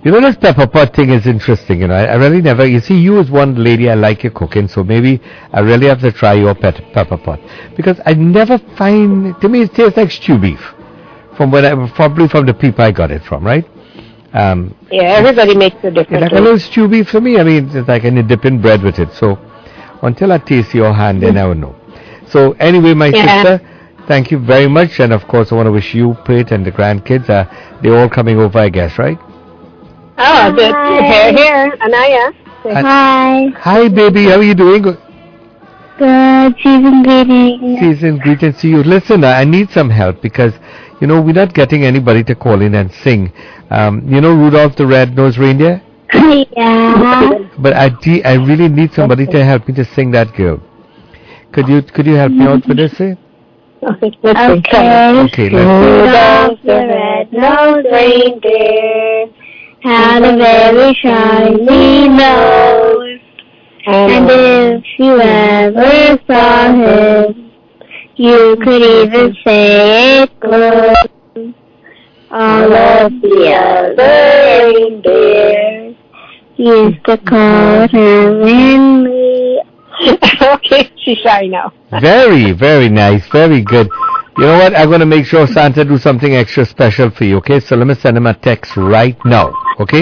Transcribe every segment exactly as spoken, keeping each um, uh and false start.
You know, this pepper pot thing is interesting, you know. I, I really never, you see, you as one lady, I like your cooking, so maybe I really have to try your pet, pepper pot. Because I never find, to me it tastes like stew beef. From when I, probably from the people I got it from, right? Um, yeah, everybody makes a different It's like a little stew beef for me. I mean, it's like, and you dip in bread with it. So, until I taste your hand, I never know. So, anyway, my yeah. sister, thank you very much. And, of course, I want to wish you, Prit, and the grandkids, uh, they're all coming over, I guess, right? Oh, good. Here, here, Anaya. Hi. Hi, baby. How are you doing? Good. Season greetings. Season greetings to you. Listen, I need some help because, you know, we're not getting anybody to call in and sing. Um, you know Rudolph the Red-Nosed Reindeer? Yeah. But I, de- I really need somebody to help me to sing that, girl. Could you could you help me out with this? Eh? Okay. Okay. Rudolph the red-nosed reindeer had a very shiny nose, and if you ever saw him, you could even say it good. All of the other reindeers used to call him Henry. Okay, she's shy now. Very, very nice. Very good. You know what? I'm going to make sure Santa do something extra special for you, okay? So let me send him a text right now, okay?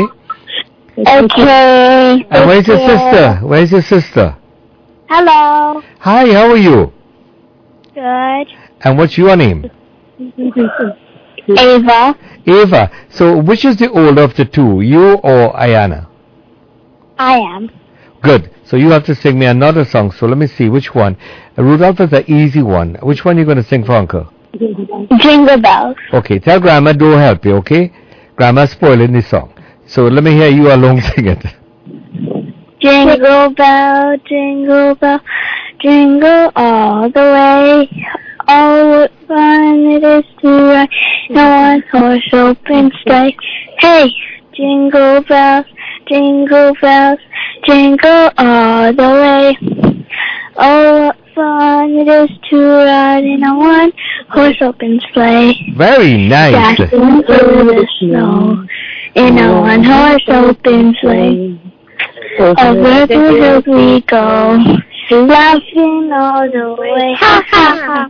Okay. And where's your sister? Where's your sister? Hello. Hi, how are you? Good. And what's your name? Ava. Ava. So which is the older of the two, you or Ayana? I am. Good. So you have to sing me another song. So let me see which one. Uh, Rudolph is the easy one. Which one are you going to sing for Uncle? Jingle bells. Okay. Tell Grandma don't help you, okay? Grandma's spoiling the song. So let me hear you alone sing it. Jingle bell, jingle bell, jingle all the way. Oh, what fun it is to ride in a one-horse open sleigh. Hey, jingle bells, jingle bells, jingle all the way. Oh, what fun it is to ride in a one-horse open sleigh. Very nice. Dashing through the snow in a one-horse open sleigh. Over the hills we go, laughing all the way. Ha ha ha.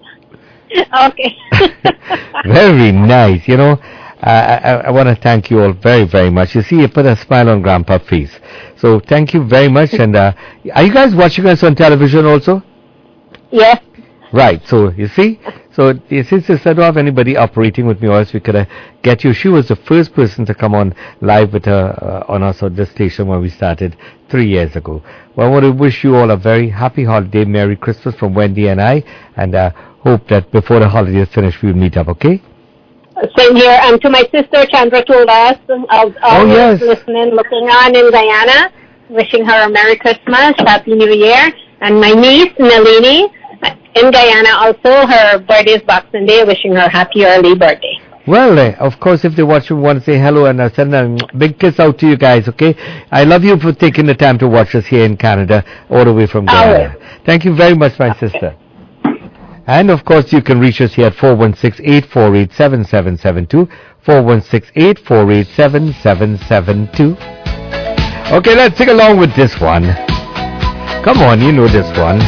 Okay. Very nice. You know, uh, I, I want to thank you all very, very much. You see, you put a smile on Grandpa's face. So thank you very much. And uh, are you guys watching us on television also? Yes. Right. So you see, so you see, since I don't have anybody operating with me, or else we could uh, get you. She was the first person to come on live with her uh, on us at this station when we started three years ago. Well, I want to wish you all a very happy holiday, Merry Christmas from Wendy and I, and uh, hope that before the holidays finish, we'll meet up. Okay? Same here. And to my sister, Chandra told us, I'll always oh, yes. listening, looking on in Guyana, wishing her a Merry Christmas, Happy New Year. And my niece, Nalini, in Guyana, also her birthday is Boxing Day, wishing her happy early birthday. Well, uh, of course, if they watch, we want to say hello and uh, send a big kiss out to you guys, okay? I love you for taking the time to watch us here in Canada, all the way from Guyana. Oh. Thank you very much, my sister. And, of course, you can reach us here at four one six, eight four eight, seven seven seven two, four one six, eight four eight, seven seven seven two. Okay, let's sing along with this one. Come on, you know this one.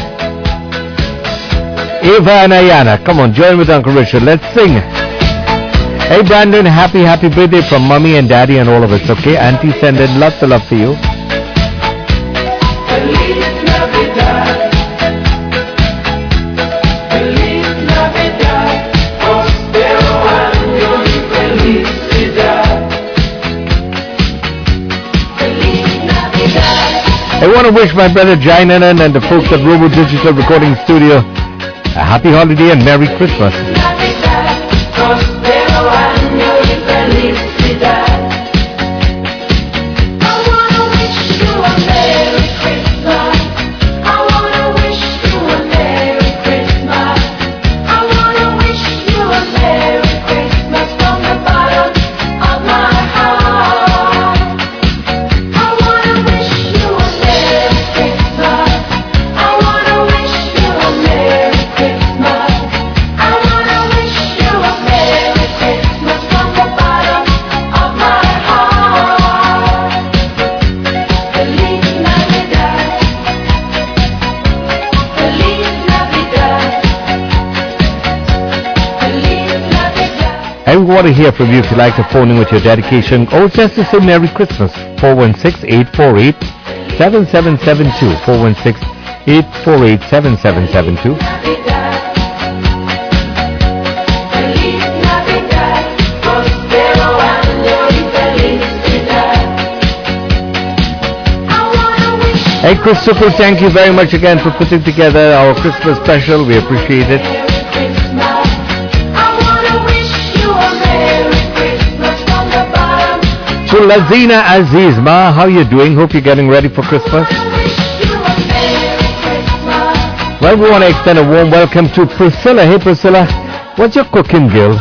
Ava and Ayana, come on, join with Uncle Richard. Let's sing. Hey, Brandon, happy, happy birthday from Mommy and Daddy and all of us, okay? Auntie sending lots of love for you. I want to wish my brother Jainan and the folks at Robo Digital Recording Studio a happy holiday and Merry Christmas. I wanna And we want to hear from you if you'd like to phone in with your dedication or just to say Merry Christmas. four one six, eight four eight, seven seven seven two. four one six, eight four eight, seven seven seven two. Hey Christopher, thank you very much again for putting together our Christmas special. We appreciate it. So Lazina Aziz, Ma, how you doing? Hope you're getting ready for Christmas. Well, we want to extend a warm welcome to Priscilla. Hey Priscilla, what's your cooking, girl?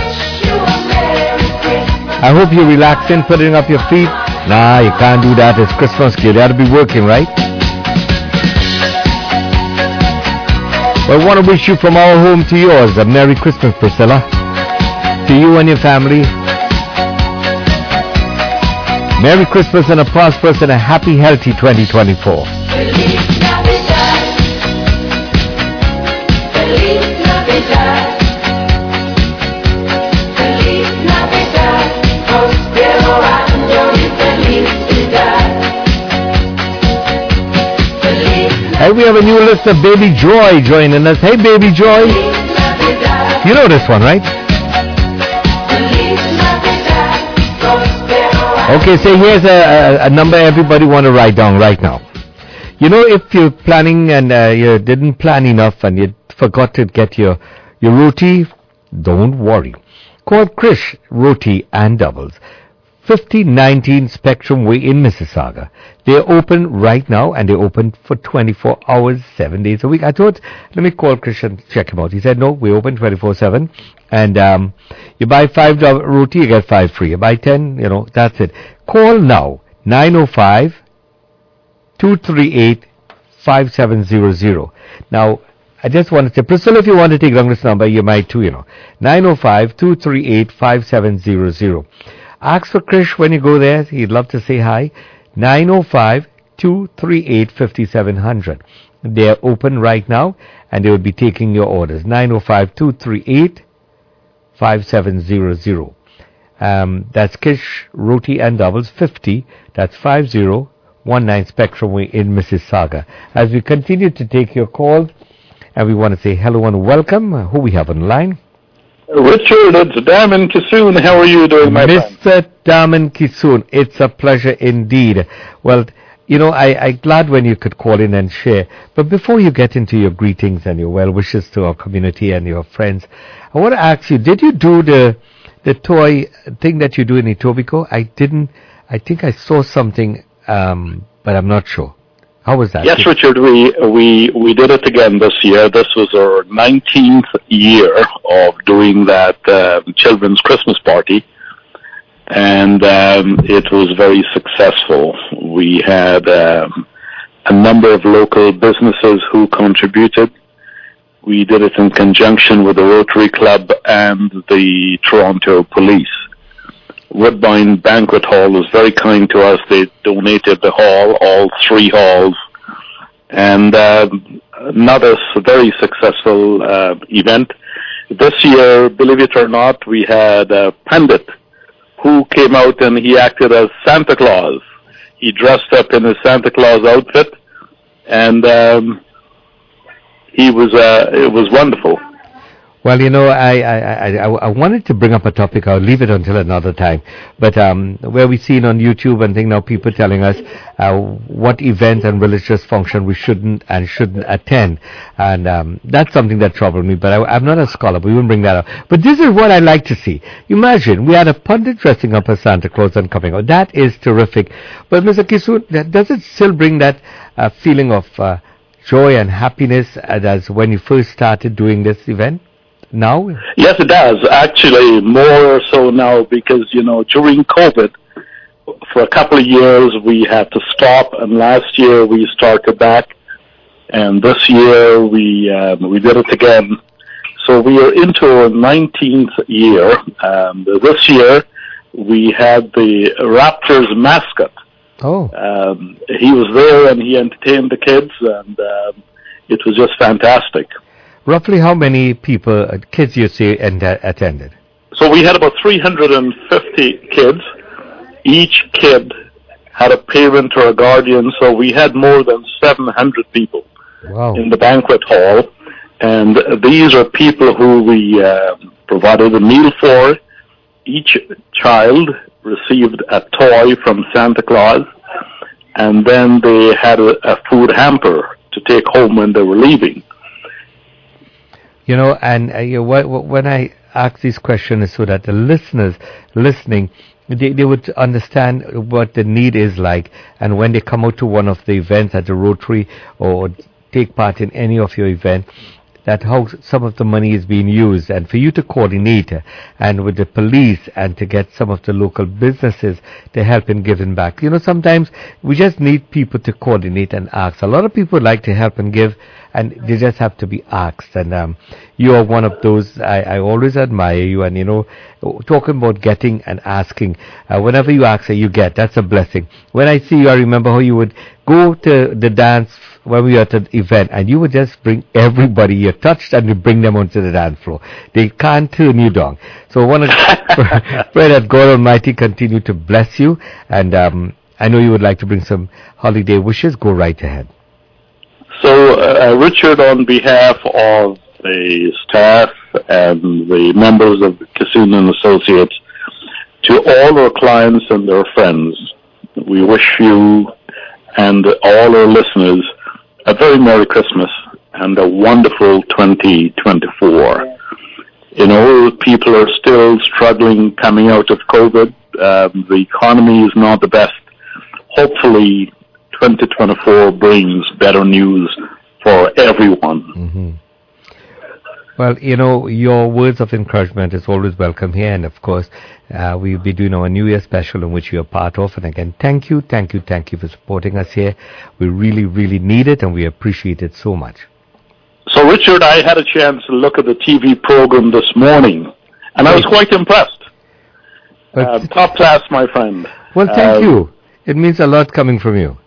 I hope you're relaxing, putting up your feet. Nah, you can't do that. It's Christmas, kid. You got to be working, right? Well, I want to wish you from our home to yours a Merry Christmas, Priscilla. To you and your family. Merry Christmas and a prosperous and a happy, healthy twenty twenty-four. Hey, we have a new listener, Baby Joy, joining us. Hey, Baby Joy. You know this one, right? Okay, so here's a, a, a number everybody want to write down right now. You know, if you're planning and uh, you didn't plan enough and you forgot to get your, your roti, don't worry. Call Krish Roti and Doubles. fifty nineteen Spectrum Way in Mississauga. They're open right now and they're open for twenty-four hours, seven days a week. I thought, let me call Chris and check him out. He said, no, we're open twenty-four seven. And um, you buy five roti, you get five free. You buy ten, you know, that's it. Call now, nine oh five, two three eight, five seven zero zero. Now, I just want to say, Priscilla, if you want to take down this number, you might too, you know. nine oh five, two three eight, five seven zero zero. Ask for Krish when you go there. He'd love to say hi. nine oh five, two three eight, five seven zero zero. They're open right now and they will be taking your orders. nine oh five, two three eight, five seven zero zero. Um, that's Krish Roti and Doubles fifty. That's five zero one nine Spectrum Way in Mississauga. As we continue to take your calls, and we want to say hello and welcome. Uh, who we have on the line? Richard, it's Daman Kisoon. How are you doing, my friend? Mister Daman Kisoon, it's a pleasure indeed. Well, you know, I, I'm glad when you could call in and share. But before you get into your greetings and your well wishes to our community and your friends, I want to ask you, did you do the the toy thing that you do in Etobicoke? I didn't. I think I saw something, um, but I'm not sure. How was that? Yes, Richard, we, we, we did it again this year. This was our nineteenth year of doing that uh, children's Christmas party, and um, it was very successful. We had um, a number of local businesses who contributed. We did it in conjunction with the Rotary Club and the Toronto Police. Woodbine Banquet Hall was very kind to us. They donated the hall, all three halls, and uh, another very successful uh, event. This year, believe it or not, we had a pundit who came out and he acted as Santa Claus. He dressed up in his Santa Claus outfit, and um, he was uh, it was wonderful. Well, you know, I, I, I, I wanted to bring up a topic. I'll leave it until another time. But um, where we've seen on YouTube and things now, people telling us uh, what events and religious function we shouldn't and shouldn't attend. And um, that's something that troubled me. But I, I'm not a scholar, but we won't bring that up. But this is what I like to see. Imagine, we had a pundit dressing up as Santa Claus and coming out. That is terrific. But Mister Kisoon, does it still bring that uh, feeling of uh, joy and happiness as when you first started doing this event? Now? Yes, it does. Actually, more so now because, you know, during COVID, for a couple of years we had to stop, and last year we started back, and this year we um, we did it again. So we are into our nineteenth year. Um, this year we had the Raptors mascot. Oh. Um, he was there and he entertained the kids, and um, it was just fantastic. Roughly how many people, uh, kids you say, and, uh, attended? So we had about three hundred fifty kids. Each kid had a parent or a guardian, so we had more than seven hundred people wow. in the banquet hall. And these are people who we uh, provided a meal for. Each child received a toy from Santa Claus, and then they had a, a food hamper to take home when they were leaving. You know, and uh, you know, when I ask these questions so that the listeners listening, they, they would understand what the need is like, and when they come out to one of the events at the Rotary or take part in any of your events, that how some of the money is being used, and for you to coordinate uh, and with the police and to get some of the local businesses to help in giving back. You know, sometimes we just need people to coordinate and ask. A lot of people like to help and give, and they just have to be asked. And um, you are one of those. I, I always admire you. And you know, talking about getting and asking, uh, whenever you ask, you get. That's a blessing. When I see you, I remember how you would go to the dance when we were at an event, and you would just bring everybody you touched and you bring them onto the dance floor. They can't turn you down. So I want to pray that God Almighty continue to bless you. And um, I know you would like to bring some holiday wishes. Go right ahead. So, uh, Richard, on behalf of the staff and the members of the Casino and Associates, to all our clients and their friends, we wish you and all our listeners a very Merry Christmas and a wonderful twenty twenty-four. You know, people are still struggling coming out of COVID. Um, the economy is not the best. Hopefully, twenty twenty-four brings better news for everyone. Mm-hmm. Well, you know, your words of encouragement is always welcome here, and of course, uh, we'll be doing our New Year special in which you're part of. And again, thank you, thank you, thank you for supporting us here. We really, really need it, and we appreciate it so much. So, Richard, I had a chance to look at the T V program this morning, and I was quite impressed. Uh, top class, my friend. Well, thank uh, you. It means a lot coming from you.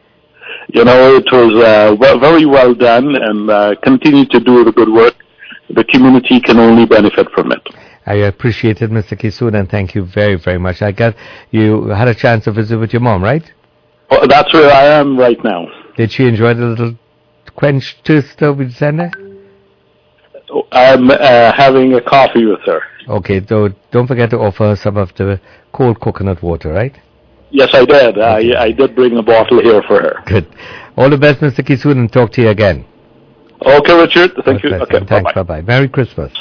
You know, it was uh, well, very well done, and uh, continue to do the good work. The community can only benefit from it. I appreciate it, Mister Kisoon, and thank you very, very much. I got you had a chance to visit with your mom, right? Oh, that's where I am right now. Did she enjoy the little quench toaster with Santa? I'm uh, having a coffee with her. Okay, so don't forget to offer her some of the cold coconut water, right? Yes, I did. Okay. I, I did bring a bottle here for her. Good. All the best, Mister Kisoon, and talk to you again. Okay, Richard. Thank God you. bless. Okay, thanks. bye-bye. Bye-bye. Merry Christmas.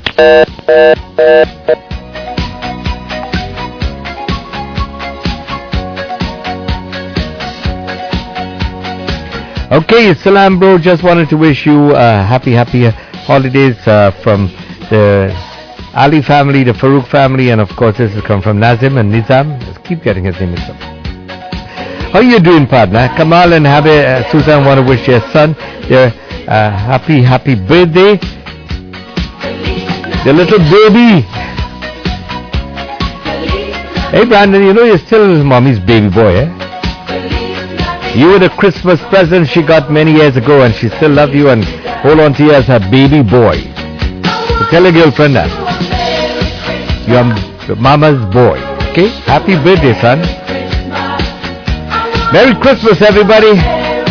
Okay, Salam bro, just wanted to wish you uh, happy, happy uh, holidays uh, from the Ali family, the Farouk family, and of course this has come from Nazim and Nizam. Just keep getting his name mixed up. How you doing, partner? Kamal and Habe, uh, Susan want to wish their son their uh, happy, happy birthday. The little baby. Hey, Brandon, you know you're still mommy's baby boy, eh? You were the Christmas present she got many years ago, and she still loves you and hold on to you as her baby boy. So tell your girlfriend that. You're mama's boy. Okay? Happy birthday, son. Merry Christmas, everybody.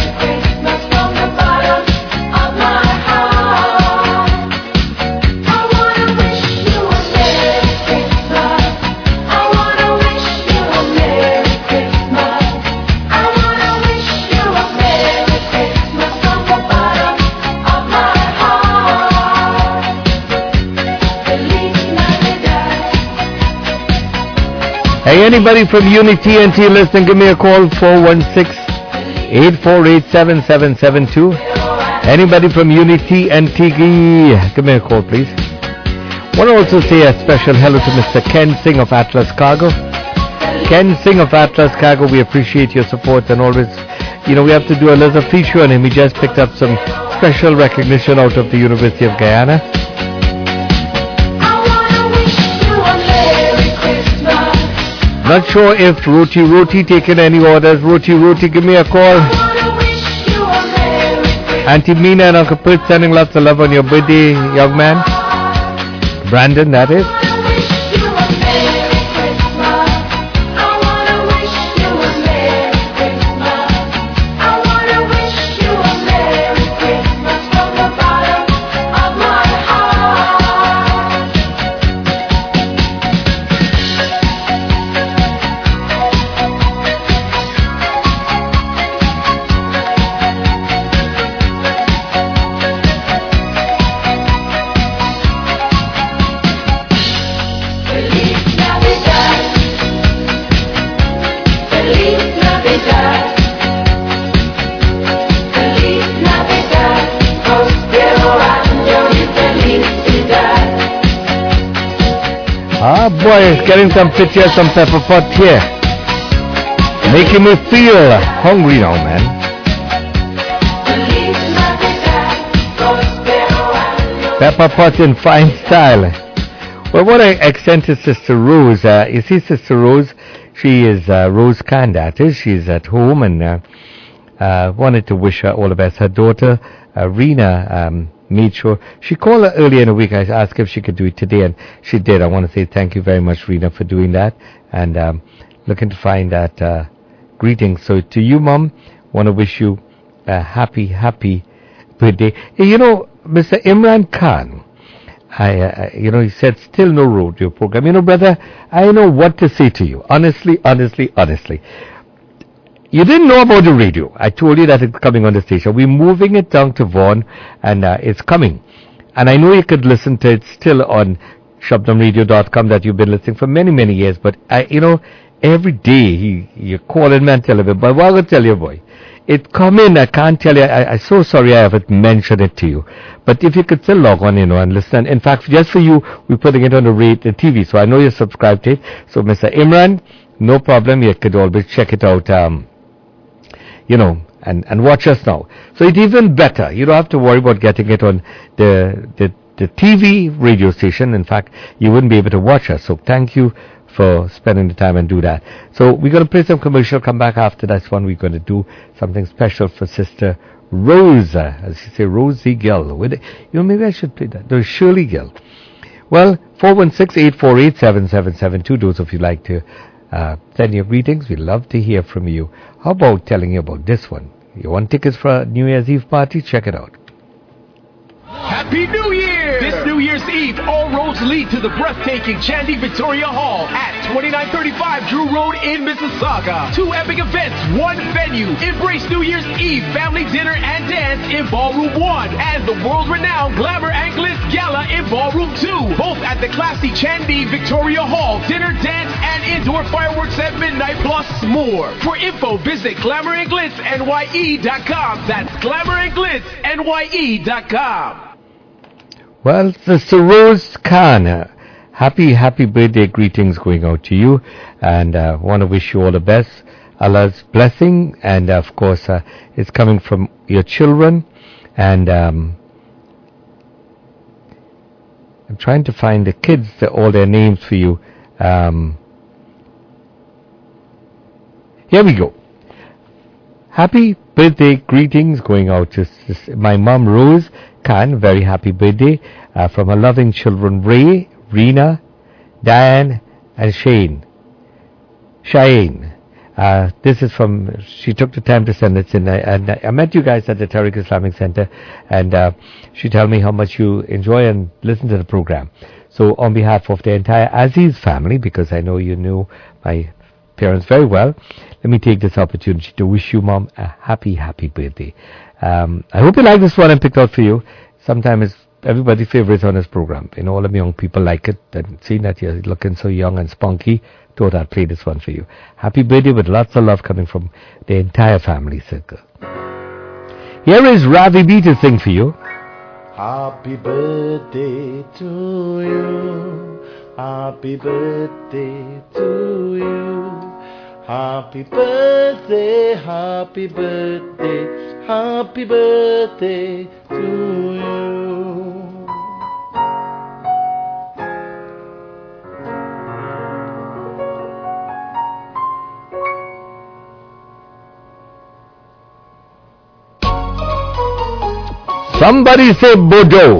Hey, anybody from Unity T N T listening, give me a call, four one six, eight four eight, seven seven seven two. Anybody from Unity T N T, give me a call, please. Want to also say a special hello to Mister Ken Singh of Atlas Cargo. Ken Singh of Atlas Cargo, we appreciate your support, and always, you know, we have to do a little feature on him. He just picked up some special recognition out of the University of Guyana. Not sure if Roti Roti taking any orders. Roti Roti, give me a call. Auntie Mina and Uncle Pert sending lots of love on your birthday, young man. Brandon, that is. boy, getting some pictures, some pepper pot here. Making me feel hungry now, man. Pepper pot in fine style. Well, what I extend to Sister Rose, uh, you see, Sister Rose, she is uh, Rose Candatis. She's at home and uh, uh, wanted to wish her all the best. Her daughter, uh, Rena, um, made sure. She called her earlier in the week. I asked if she could do it today, and she did. I want to say thank you very much, Rena, for doing that. And um, looking to find that uh, greeting. So to you, Mom, want to wish you a happy, happy birthday. You know, Mister Imran Khan, I, uh, you know, he said, still no rodeo program. You know, brother, I don't know what to say to you. Honestly, honestly, honestly. You didn't know about the radio. I told you that it's coming on the station. We're moving it down to Vaughan, and uh, it's coming. And I know you could listen to it still on shabnam radio dot com that you've been listening for many, many years. But, I, you know, every day he, you're calling me and telling me, but what I will tell you, boy, it come in, I can't tell you, I, I'm so sorry I haven't mentioned it to you. But if you could still log on, you know, and listen. In fact, just for you, we're putting it on the rate, the T V, so I know you're subscribed to it. So, Mister Imran, no problem, you could always check it out, um, you know, and, and watch us now. So it's even better. You don't have to worry about getting it on the, the, the T V radio station. In fact, you wouldn't be able to watch us. So thank you for spending the time and do that. So we're going to play some commercial, come back after that one. We're going to do something special for Sister Rose, as you say, Rosie Gill. With it. You know, maybe I should play that. No, Shirley Gill. Well, four one six, eight four eight, seven seven seven two. Those of you like to uh, send your greetings, we'd love to hear from you. How about telling you about this one? You want tickets for a New Year's Eve party? Check it out. Happy New Year! This New Year's Eve, all roads lead to the breathtaking Chandy Victoria Hall at twenty-nine thirty-five Drew Road in Mississauga. Two epic events, one venue. Embrace New Year's Eve family dinner and dance in Ballroom one and the world-renowned Glamour and Glitz Gala in Ballroom two. Both at the classy Chandy Victoria Hall. Dinner, dance, and indoor fireworks at midnight plus more. For info, visit glamour and glitz N Y E dot com. That's glamour and glitz N Y E dot com. Well, Sister Rose Khan, uh, happy, happy birthday greetings going out to you, and uh, want to wish you all the best. Allah's blessing, and of course, uh, it's coming from your children, and um, I'm trying to find the kids, the, all their names for you. Um, here we go. Happy birthday greetings going out to my mom, Rose Khan. Very happy birthday uh, from her loving children, Ray, Rena, Diane, and Shane. Cheyenne. Uh, this is from, she took the time to send it in. And I, I met you guys at the Tariq Islamic Center, and uh, she told me how much you enjoy and listen to the program. So on behalf of the entire Aziz family, because I know you knew my parents very well, let me take this opportunity to wish you, Mom, a happy, happy birthday. Um, I hope you like this one I picked out for you. Sometimes everybody's favorites on this program. You know, all of young people like it. And seeing that you're looking so young and spunky, thought I'd play this one for you. Happy birthday with lots of love coming from the entire family circle. Here is Ravi B to sing for you. Happy birthday to you. Happy birthday to you. Happy birthday, happy birthday, happy birthday to you. Somebody say Bodo.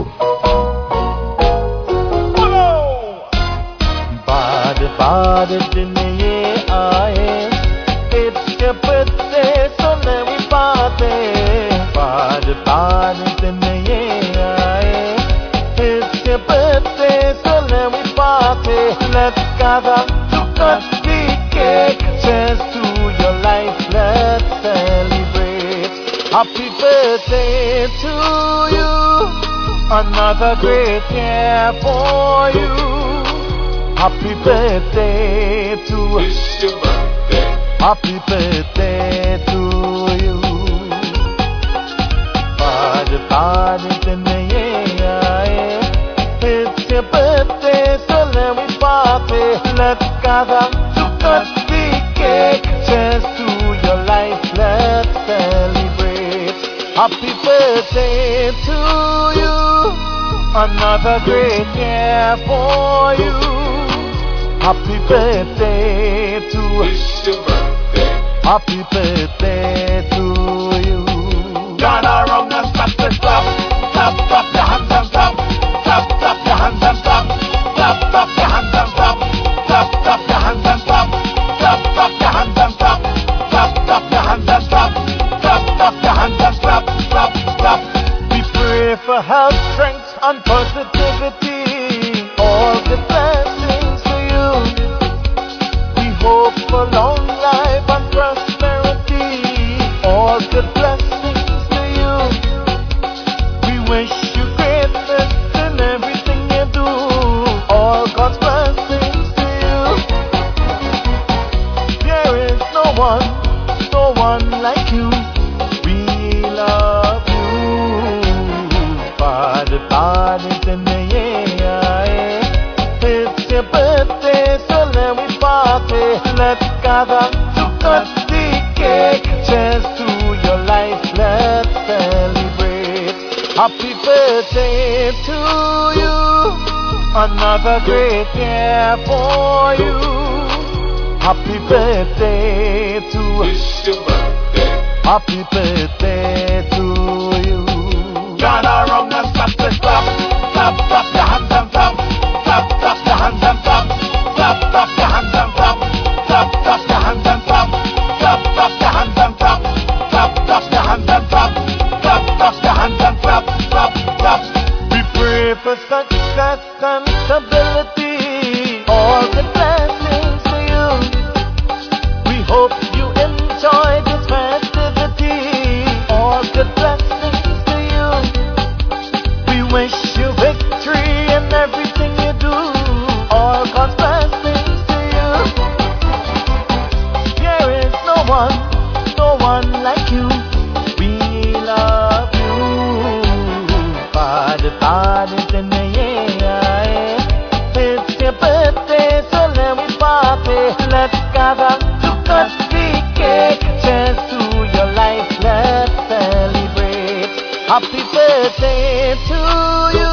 Bad, bad din ye aaye, itke patte sune vi baate. Bad, bad din ye aaye, itke patte sune vi baate. Let's gather to cut the cake, cheers to your life, let's celebrate. Happy birthday to you, another great year for you. Happy birthday to It's your birthday. Happy birthday to you. Party, party, yeah, yeah. It's your birthday, so let me party. let's gather to cut the cake. Cheers to your life, let's celebrate. Happy birthday to you, another great year for you. Happy birthday to It's your birthday. Happy birthday to you. Gather round and stop the clap. Clap, clap your hands and clap. Clap, clap your hands and clap. Clap, clap your hands and clap. Clap, clap your hands and clap. Clap, clap your hands and clap. Clap, clap your hands and clap. Clap, clap your hands and clap. Clap, clap. We pray for health, strength, and positivity. All the blessings to you. We hope for long life and prosperity. All the blessings to you. We wish you greatness in everything you do. All God's blessings to you. There is no one, no one like you. We love you. Party, party in the air. It's your birthday, so let me party. Let's gather to cut the cake. Cheers to your life, let's celebrate. Happy birthday to you, another great year for you. Happy birthday to It's your birthday. Happy birthday to you. Gather round and stop the clap. Clap, clap your hands and clap. Clap, clap your hands and clap. Clap, clap your hands and clap. Clap, clap your hands and clap. Clap, clap your hands and clap. Clap, clap your hands and clap. Clap, clap your hands and clap. Clap, clap. We pray for success and stability. All the blessings to you. We hope you enjoy this festivity. All good blessings to you. We wish you victory in everything you do. All God's blessings to you. There is no one, no one like you. We love you. Party, party in the air. It's your birthday, so let me party. Let's gather to cut the cake. Cheers to your life, let's celebrate. Happy birthday to you,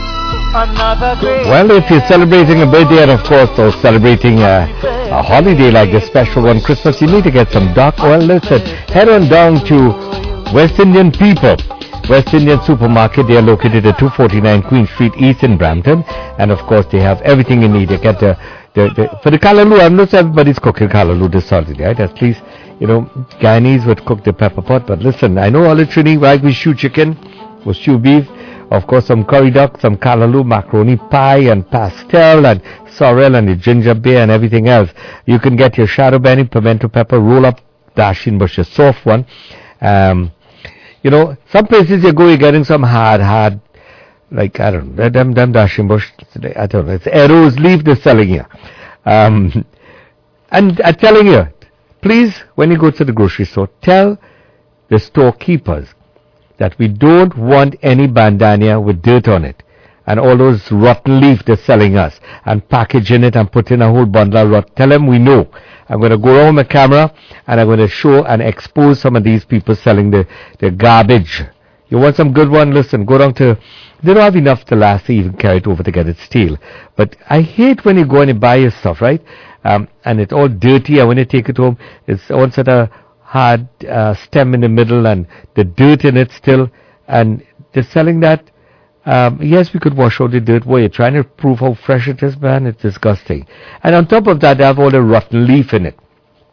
another great. Well, if you're celebrating a birthday and, of course, or celebrating a, a holiday like this special one, Christmas, you need to get some dark oil. Listen, head on down to West Indian People. West Indian Supermarket. They are located at two forty-nine Queen Street East in Brampton. And, of course, they have everything you need. You get the, the, the for the kalaloo, I know everybody's cooking kalaloo this holiday, right? At least, you know, Guyanese would cook the pepper pot. But listen, I know all the Trini, right? We stew chicken, we stew beef. Of course, some curry duck, some kalaloo, macaroni pie, and pastel, and sorrel, and the ginger beer, and everything else. You can get your shadow benny, pimento pepper, roll up, dashin bush, a soft one. Um, you know, some places you go, you're getting some hard, hard, like, I don't know, them, them dashin bush, I don't know, it's arrows leaf they're selling here. Um, and I'm telling you, please, when you go to the grocery store, tell the storekeepers that we don't want any bandana with dirt on it and all those rotten leaf they're selling us and packaging it and putting a whole bundle of rot. Tell them we know. I'm going to go around the camera and I'm going to show and expose some of these people selling the, the garbage. You want some good one? Listen, go down to, they don't have enough to last to even carry it over to get it steel. But I hate when you go and you buy your stuff, right? Um, and it's all dirty, and when you take it home, it's all sort of hard uh, stem in the middle and the dirt in it still, and they're selling that. Um, yes, we could wash out the dirt. Well, you're trying to prove how fresh it is, man. It's disgusting. And on top of that, they have all the rotten leaf in it.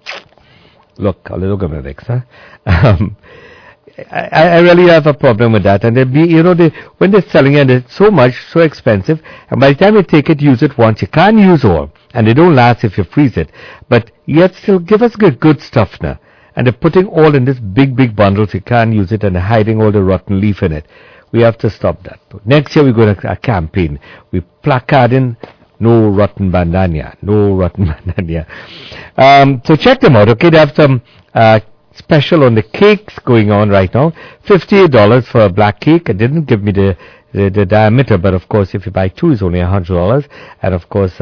Look, a little mix, huh? Um, I, I really have a problem with that. And they be, you know, they, when they're selling it, it's so much, so expensive. And by the time you take it, use it once. You can't use all. And they don't last if you freeze it. But yet still, give us good, good stuff now. And they're putting all in this big, big bundles. You can't use it, and they're hiding all the rotten leaf in it. We have to stop that. Next year, we're going to a campaign. We're placarding no rotten bandana. No rotten bandana. Um, so check them out, okay? They have some uh, special on the cakes going on right now. fifty-eight dollars for a black cake. It didn't give me the, the, the diameter, but of course, if you buy two, it's only one hundred dollars. And of course, uh,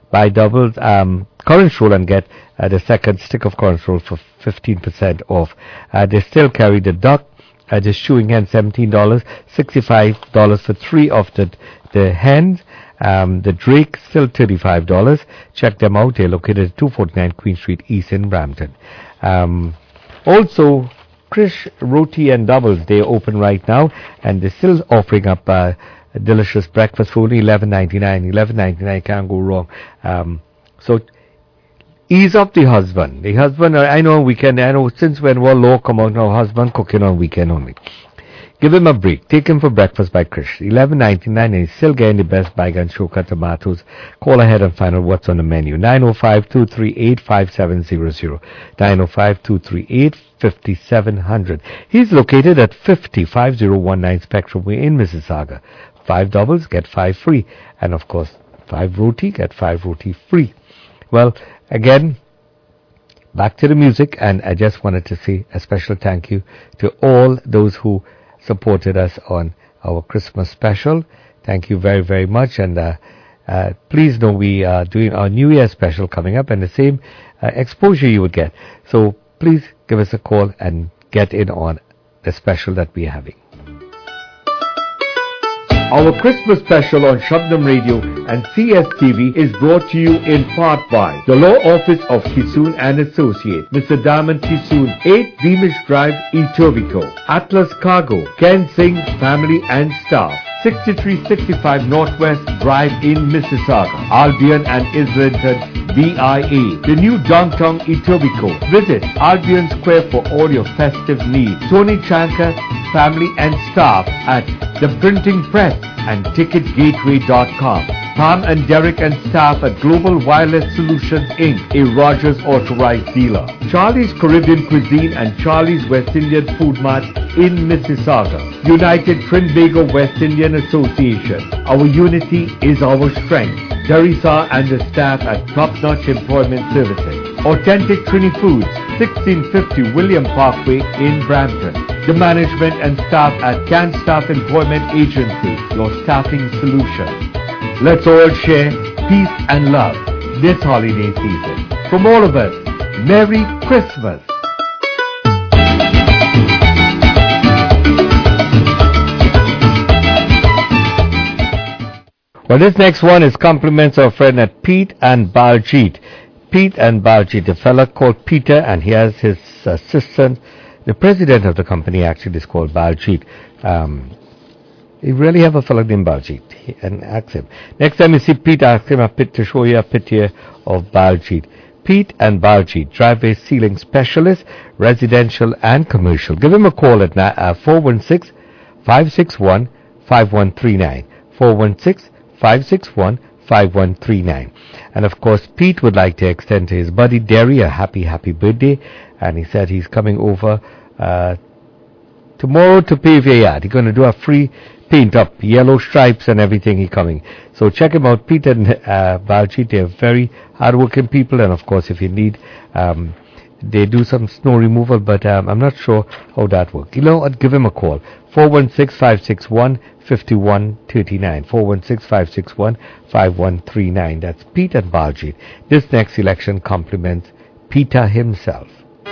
buy doubles, um, Cornish roll and get uh, the second stick of Cornish roll for fifteen percent off. Uh, they still carry the duck, uh, the shoeing hen, seventeen dollars, sixty-five dollars for three of the, the hens. Um, the Drake, still thirty-five dollars. Check them out. They're located at two forty-nine Queen Street East in Brampton. Um, also, Krish Roti and Doubles, they're open right now, and they're still offering up uh, delicious breakfast food, eleven ninety-nine. eleven ninety-nine, can't go wrong. Um, so, ease up the husband. The husband, I know weekend, I know since when war law come out now, husband cooking on weekend only. Give him a break. Take him for breakfast by Krish. eleven ninety-nine, and he's still getting the best Baigan Shoka tomatoes. Call ahead and find out what's on the menu. nine oh five, two three eight, five seven zero zero. nine oh five, two three eight, five seven zero zero. He's located at fifty, five oh one nine Spectrum Way in Mississauga. Five doubles, get five free. And of course, five roti, get five roti free. Well, again, back to the music, and I just wanted to say a special thank you to all those who supported us on our Christmas special. Thank you very, very much. And uh, uh, please know we are doing our New Year special coming up, and the same uh, exposure you would get. So please give us a call and get in on the special that we're having. Our Christmas special on Shabnam Radio and C S T V is brought to you in part by the Law Office of Kisoon and Associates, Mister Diamond Kisoon, eight Beamish Drive, Etobicoke, Atlas Cargo, Ken Singh family and staff, sixty-three sixty-five Northwest Drive in Mississauga, Albion and Islington, B I A. The new downtown Etobicoke. Visit Albion Square for all your festive needs. Tony Chanka family and staff at The Printing Press and ticket gateway dot com. Pam and Derek and staff at Global Wireless Solutions Incorporated, a Rogers authorized dealer. Charlie's Caribbean Cuisine and Charlie's West Indian Food Mart in Mississauga. United Trinbago West Indian Association. Our unity is our strength. Teresa and the staff at Top Notch Employment Services. Authentic Trini Foods, sixteen fifty William Parkway in Brampton. The management and staff at Can Staff Employment Agency, your staffing solution. Let's all share peace and love this holiday season. From all of us, Merry Christmas. Well, this next one is compliments of our friend at Pete and Baljit. Pete and Baljit, a fella called Peter, and he has his assistant. The president of the company actually is called Baljit. Um, you really have a fella named Baljit, and ask him. Next time you see Pete, ask him a pit to show you a picture of Baljit. Pete and Baljit, driveway ceiling specialist, residential and commercial. Give him a call at uh, four one six, five six one, five one three nine. four one six, five six one, five one three nine. And of course, Pete would like to extend to his buddy Derry a happy, happy birthday. And he said he's coming over uh, tomorrow to pave your yard. He's going to do a free paint up, yellow stripes and everything. He coming. So check him out, Pete and uh, Baljit. They're very hardworking people. And of course, if you need, um, they do some snow removal, but um, I'm not sure how that works. You know what? Give him a call. four one six, five six one, five one three nine. four one six, five six one, five one three nine. That's Pete and Baljit. This next election compliments Peter himself.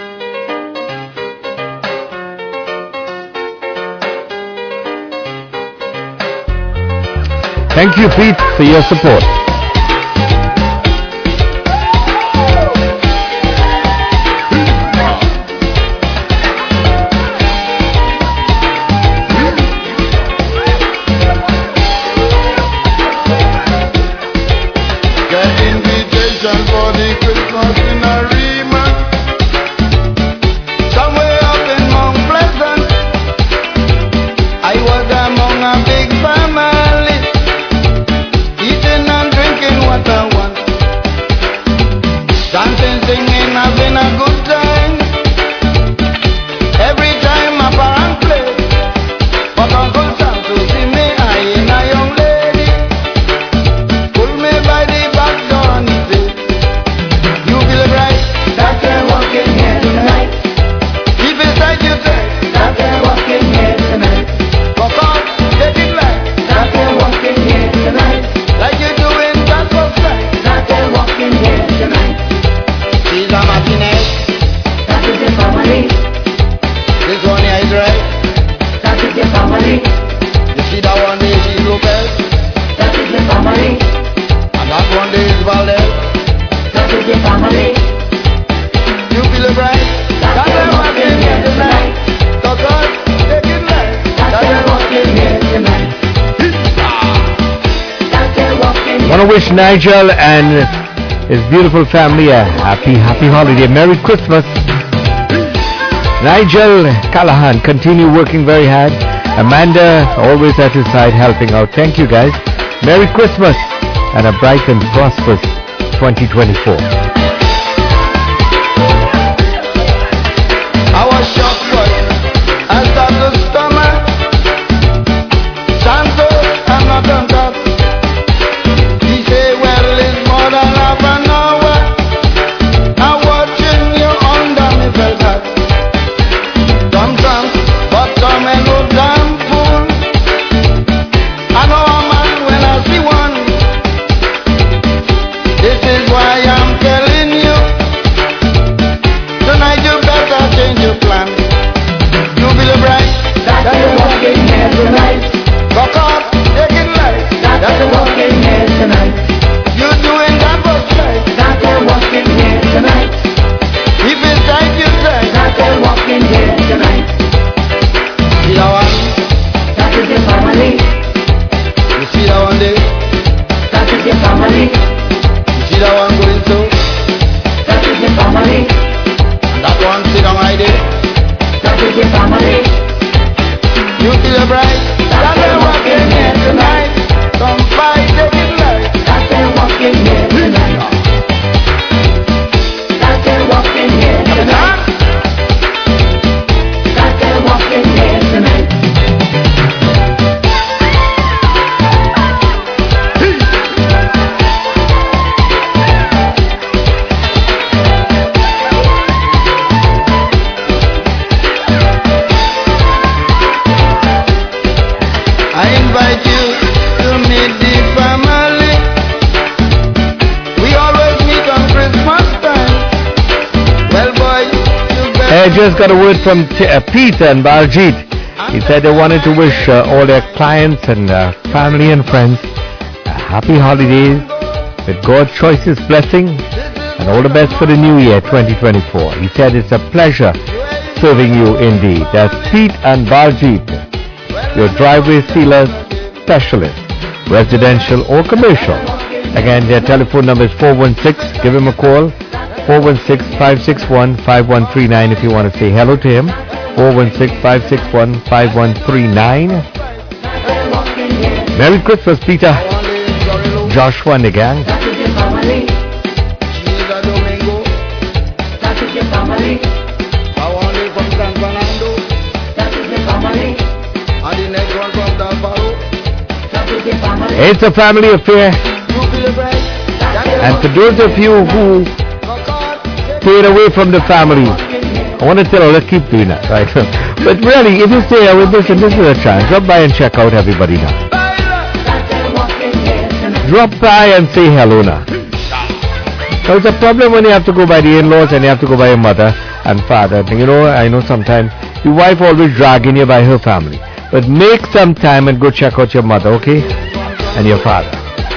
Thank you, Pete, for your support. I was among a big family, eating and drinking. want to wish Nigel and his beautiful family a happy, happy holiday. Merry Christmas. Nigel Callahan, continue working very hard. Amanda, always at his side, helping out. Thank you, guys. Merry Christmas and a bright and prosperous twenty twenty-four. I was shocked, but I start the stomach. Santo, I'm not on top. He say, well, it's more than half an hour. I'm watching you under me felt that. Some drunk, but some ain't no damn fool. I know a man when I see one. This is why I'm telling you. Tonight you better change your plan. You be the bride that you're walking here tonight. Fuck off, take it light. That you're walking here tonight. You're doing that was right. That you're walking here tonight. If it's tight, you say. That you're walking here tonight. See that one? That is your family. You see that one there? That is your family. You see that one going through? That is your family. And that one sit down right there? That is your family. You feel the bride? That they're walking here tonight. Come fight, take it light. That they're walking here tonight. That they're walking here tonight. That they're walking here tonight. I invite you to meet the family. We always meet on Christmas time. Well, boy, you better. I just got a word from T- uh, Pete and Barjeet. He said they wanted to wish uh, all their clients and uh, family and friends a happy holidays with God's choicest blessing and all the best for the new year twenty twenty-four. He said it's a pleasure serving you indeed. That's Pete and Barjeet, your driveway sealers specialist, residential or commercial. Again, their telephone number is four one six. Give him a call. four one six, five six one, five one three nine if you want to say hello to him. four one six, five six one, five one three nine. Merry Christmas, Peter. Joshua and the gang. That is your family. She's a Domingo. That is your family. I want you from San Fernando. That is your family. And the next one from Del Paro. That is your family. It's a family affair. You feel the bride? And for those of you who stayed away from the family, I want to tell you, let's keep doing that, right? But really, if you stay away, listen, this is a chance. Drop by and check out everybody now. Drop by and say hello now. So it's a problem when you have to go by the in-laws and you have to go by your mother and father. You know, I know sometimes your wife always dragging you by her family. But make some time and go check out your mother, okay? And your father.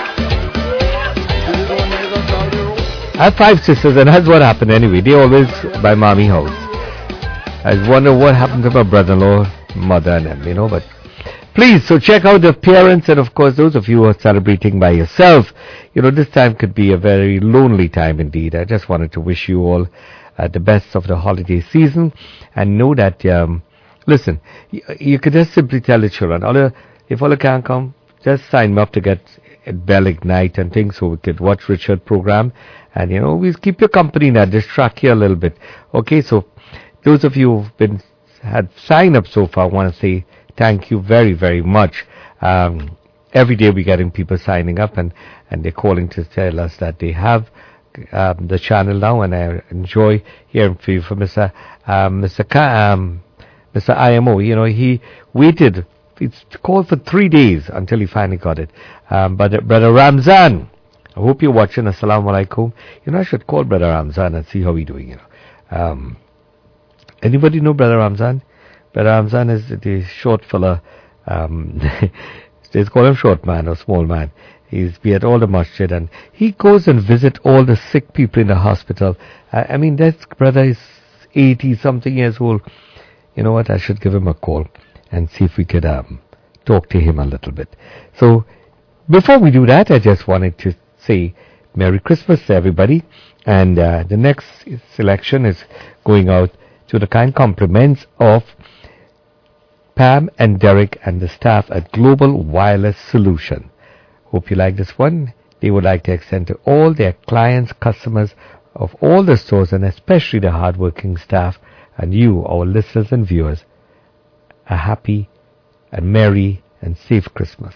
I have five sisters and that's what happened anyway. They always by mommy house. I wonder what happened to my brother-in-law, mother and them, you know, but please, so check out the parents and of course those of you who are celebrating by yourself. You know, this time could be a very lonely time indeed. I just wanted to wish you all uh, the best of the holiday season and know that, um, listen, you, you could just simply tell the children, Ola, if Ola can't come, just sign me up to get Bell Ignite and things so we could watch Richard program and, you know, we keep your company now, distract you a little bit. Okay, so those of you who've been had signed up so far, I want to say thank you very, very much. Um, every day we're getting people signing up and, and they're calling to tell us that they have um, the channel now, and I enjoy hearing from you from Mister Um, Mister Ka, um, Mister I M O. You know, he waited, it's called for three days until he finally got it. Um, but uh, Brother Ramzan, I hope you're watching. Assalamu alaikum. You know, I should call Brother Ramzan and see how he's doing, you know. Um, anybody know Brother Ramzan? Brother Ramzan is the short fella. Um, they call him short man or small man. He's be at all the masjid and he goes and visit all the sick people in the hospital. I, I mean, that brother is eighty something years old. You know what? I should give him a call and see if we could um, talk to him a little bit. So Before we do that, I just wanted to say Merry Christmas to everybody. And uh, the next selection is going out to the kind compliments of Pam and Derek and the staff at Global Wireless Solution. Hope you like this one. They would like to extend to all their clients, customers of all the stores, and especially the hardworking staff, and you, our listeners and viewers, a happy and merry and safe Christmas.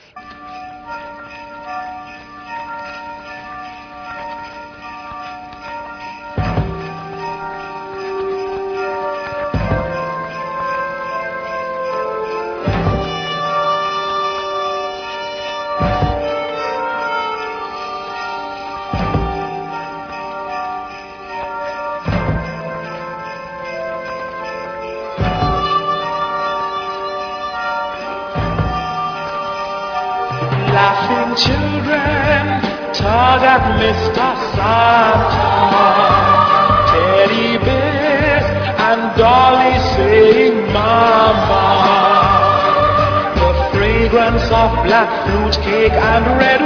Children tug at Mister Santa, teddy bears and dolly saying mama. The fragrance of black fruit cake and red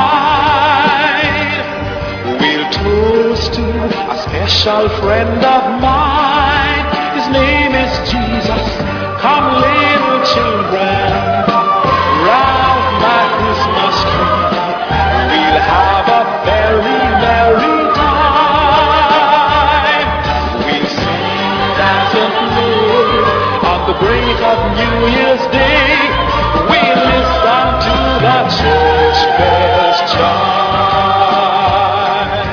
wine will toast to a special friend of mine. His name is Jesus. Come, little children, round my Christmas tree. We'll have a very merry time. We'll sing, dance and play on the break of New Year's Day. We'll listen to the church bells chime.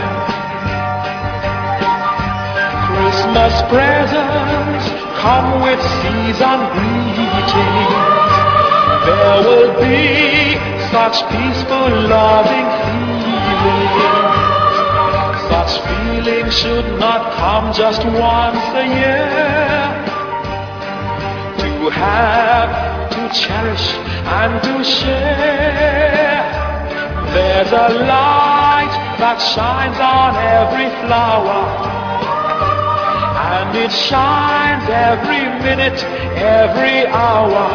Christmas presents come with season greetings. There will be such peaceful, loving feelings. Such feelings should not come just once a year. To have, to cherish, and to share. There's a light that shines on every flower, and it shines every minute, every hour,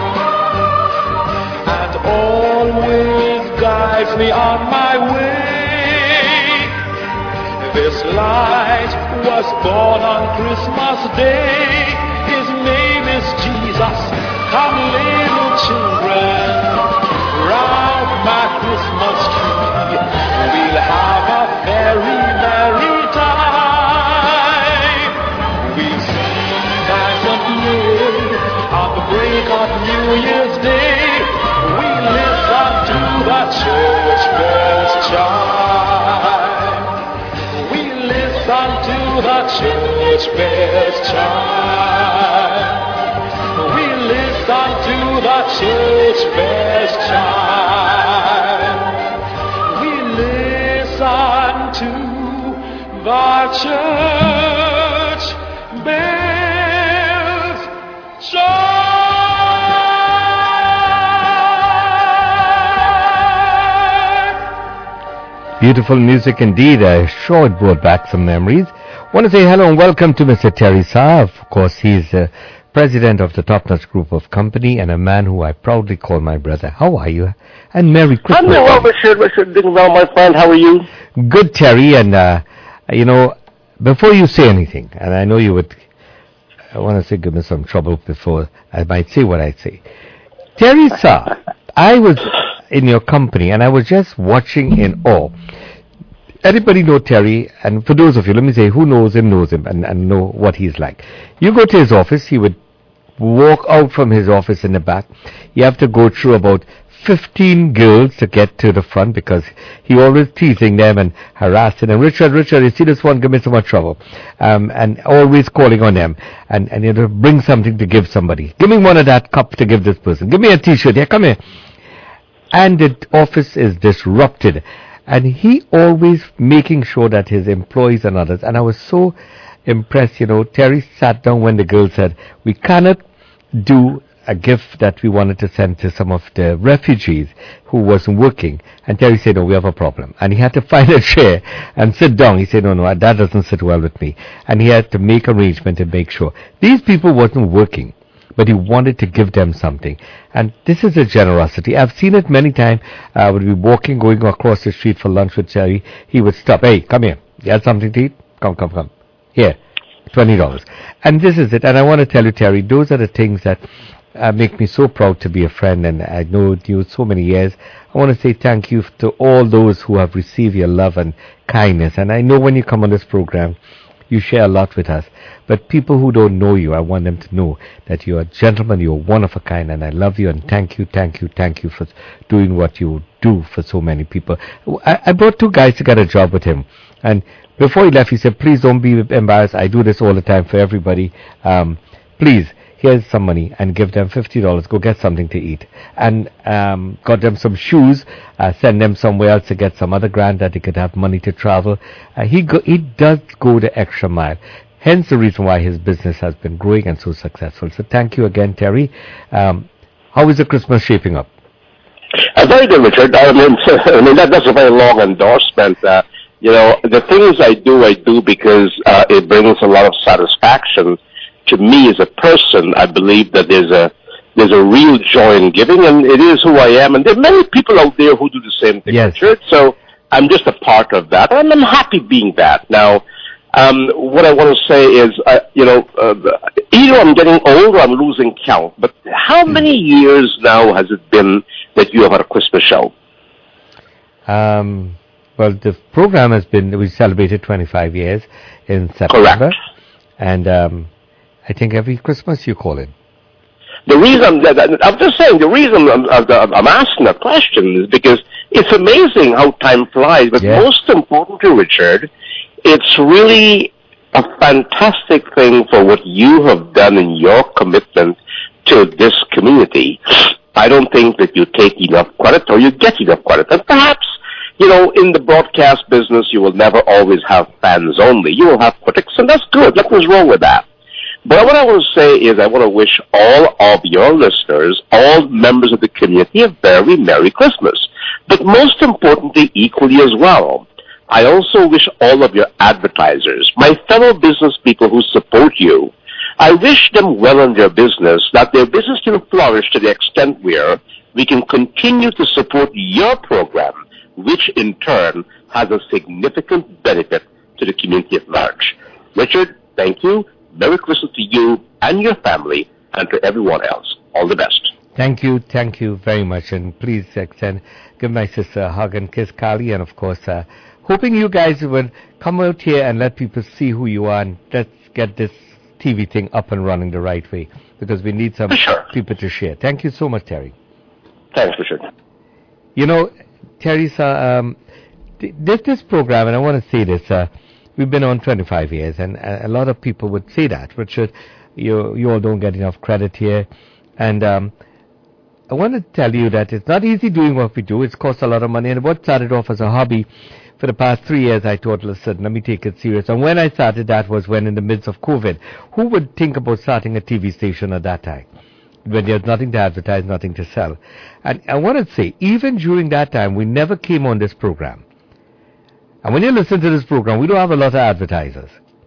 and always guides me on my way. This light was born on Christmas Day. His name is Jesus. Come, little children, round my Christmas tree. We'll have a very merry time. We'll sing, dance and play on the break of New Year's Day. We'll listen to the church bells chime. We'll listen to the church bells chime. We'll listen to the church bells chime. We'll listen to the church bells chime. Beautiful music indeed. I'm sure it brought back some memories. Want to say hello and welcome to Mister Terry Saab. Of course, he's uh, president of the Top Notch Group of Company and a man who I proudly call my brother. How are you? And Merry Christmas. I'm doing well, Richard. Richard, doing well, my friend. How are you? Good, Terry. And, uh, you know, before you say anything, and I know you would, I want to say give me some trouble before I might say what I say. Terry Saab, I was in your company and I was just watching in awe. Anybody know Terry? And for those of you, let me say, who knows him knows him and, and know what he's like. You go to his office, he would walk out from his office in the back. You have to go through about fifteen girls to get to the front because he always teasing them and harassing them. Richard, Richard, you see this one, give me so much trouble. Um, and always calling on them. And, and you know, bring something to give somebody. Give me one of that cup to give this person. Give me a t-shirt. Yeah, come here. And the office is disrupted. And he always making sure that his employees and others, and I was so impressed, you know, Terry sat down when the girl said, we cannot do a gift that we wanted to send to some of the refugees who wasn't working. And Terry said, no, we have a problem. And he had to find a chair and sit down. He said, no, no, that doesn't sit well with me. And he had to make arrangement to make sure. These people wasn't working. but he wanted to give them something. And this is a generosity. I've seen it many times. I would be walking, going across the street for lunch with Terry. He would stop. Hey, come here. You have something to eat? Come, come, come. Here, twenty dollars. And this is it. And I want to tell you, Terry, those are the things that uh, make me so proud to be a friend. And I know you so many years. I want to say thank you to all those who have received your love and kindness. And I know when you come on this program, you share a lot with us. But people who don't know you, I want them to know that you're a gentleman, you're one of a kind, and I love you, and thank you, thank you, thank you for doing what you do for so many people. I, I brought two guys to get a job with him. And before he left, he said, please don't be embarrassed. I do this all the time for everybody. Um, please, here's some money, and give them fifty dollars. Go get something to eat. And um, got them some shoes, uh, send them somewhere else to get some other grant that they could have money to travel. Uh, he, go, he does go the extra mile. Hence the reason why his business has been growing and so successful. So thank you again, Terry. Um, how is the Christmas shaping up? Uh, very good, Richard. I mean, I mean that, that's a very long endorsement. Uh, you know, the things I do, I do because uh, it brings a lot of satisfaction to me as a person. I believe that there's a there's a real joy in giving, and it is who I am. And there are many people out there who do the same thing, yes. Richard. So I'm just a part of that, and I'm happy being that. Now, um, what I want to say is, uh, you know, uh, either I'm getting old or I'm losing count. But how many years now has it been that you have had a Christmas show? Um. Well, the program has been, we celebrated twenty-five years in September. Correct. And um, I think every Christmas you call it. The reason, that, I'm just saying, the reason I'm, I'm asking that question is because it's amazing how time flies. But yeah. most importantly, Richard, it's really a fantastic thing for what you have done in your commitment to this community. I don't think that you take enough credit or you get enough credit. And perhaps, you know, in the broadcast business, you will never always have fans only. You will have critics, and that's good. Nothing's wrong with that. But what I want to say is I want to wish all of your listeners, all members of the community, a very Merry Christmas. But most importantly, equally as well, I also wish all of your advertisers, my fellow business people who support you, I wish them well in their business, that their business can flourish to the extent where we can continue to support your program, which in turn has a significant benefit to the community at large. Richard, thank you. Merry Christmas to you and your family, and to everyone else. All the best. Thank you, thank you very much, and please extend, give my sister a hug and kiss, Carly, and of course, uh, hoping you guys will come out here and let people see who you are, and let's get this T V thing up and running the right way, because we need some sure. people to share. Thank you so much, Terry. Thanks, Richard. You know, Terry, uh, um, this, this program, and I want to say this, uh, we've been on twenty-five years, and a lot of people would say that, Richard, you, you all don't get enough credit here. And um, I want to tell you that it's not easy doing what we do. It's cost a lot of money. And what started off as a hobby, for the past three years, I thought, listen, let me take it serious. And when I started, that was when in the midst of COVID. Who would think about starting a T V station at that time, when there's nothing to advertise, nothing to sell? And I want to say, even during that time, we never came on this program. And when you listen to this program, we don't have a lot of advertisers.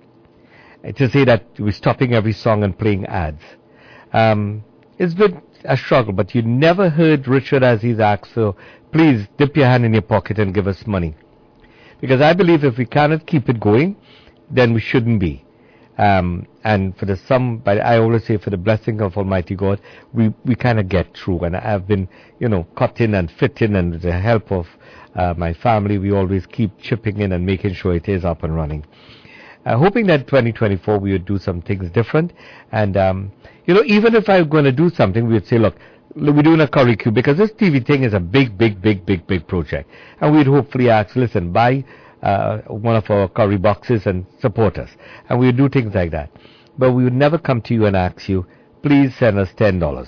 To say that we're stopping every song and playing ads. Um, it's been a struggle, but you never heard Richard as he's asked, so please dip your hand in your pocket and give us money. Because I believe if we cannot keep it going, then we shouldn't be. Um, and for the sum, but I always say for the blessing of Almighty God, we, we kind of get through. And I've been, you know, cut in and fit in, and with the help of uh, my family, we always keep chipping in and making sure it is up and running. Uh, hoping that twenty twenty-four we would do some things different. And, um, you know, even if I'm going to do something, we would say, look, we're doing a curry cube, because this T V thing is a big, big, big, big, big project. And we'd hopefully ask, listen, buy uh, one of our curry boxes and support us. And we would do things like that. But we would never come to you and ask you, please send us ten dollars.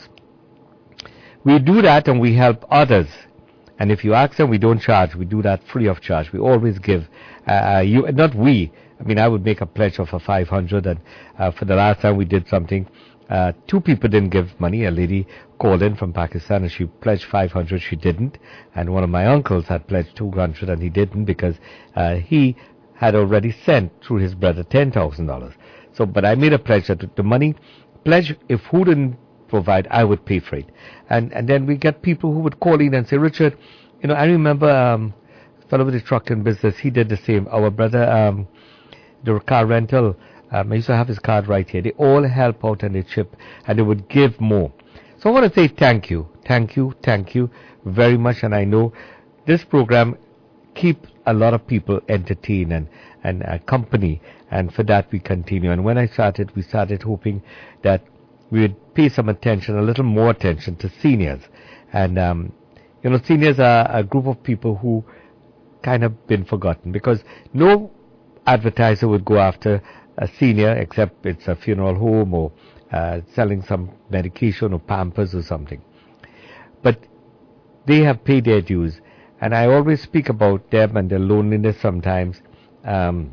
We do that and we help others. And if you ask them, we don't charge. We do that free of charge. We always give. Uh, you, not we. I mean, I would make a pledge of a five hundred, and uh, for the last time we did something, uh, two people didn't give money. A lady called in from Pakistan and she pledged five hundred, she didn't. And one of my uncles had pledged two hundred and he didn't, because uh, he had already sent through his brother ten thousand dollars. So, but I made a pledge that the money, pledge, if who didn't provide, I would pay for it. And and then we get people who would call in and say, Richard, you know, I remember um, a fellow with a trucking business, he did the same. Our brother, um, the car rental, um, I used to have his card right here. They all help out and they chip, and they would give more. So I want to say thank you, thank you, thank you very much. And I know this program keeps a lot of people entertained and, and uh, company, and for that we continue. And when I started, we started hoping that we would pay some attention, a little more attention to seniors. And, um, you know, seniors are a group of people who kind of been forgotten, because no advertiser would go after a senior except it's a funeral home or uh, selling some medication or Pampers or something. But they have paid their dues, and I always speak about them and their loneliness sometimes. Um,